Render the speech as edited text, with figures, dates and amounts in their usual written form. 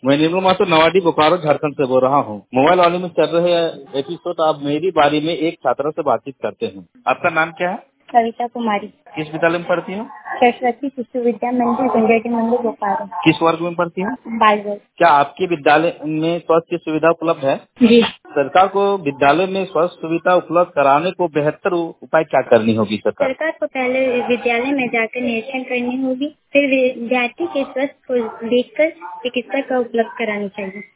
मैं निर्मल माथुर नवाडी बोकारो झारखंड से बोल रहा हूँ। मोबाइल वाले में चल रहे एपिसोड आप मेरी बारी में एक छात्रा से बातचीत करते हैं। आपका नाम क्या है? कविता कुमारी। किस विद्यालय में पढ़ती हो? सरस्वती शिशु विद्या मंदिर गुंजेटी मंदिर बोकारो। किस वर्ग में पढ़ती हो? बाल वर्ग। क्या आपके विद्यालय में स्वास्थ्य सुविधा उपलब्ध है? जी। सरकार को विद्यालय में स्वास्थ्य सुविधा उपलब्ध कराने को बेहतर उपाय क्या करनी होगी? सरकार को पहले विद्यालय में जाकर निरीक्षण करनी होगी, फिर विद्यार्थी के स्वास्थ्य को देखकर चिकित्सा का उपलब्ध करानी चाहिए।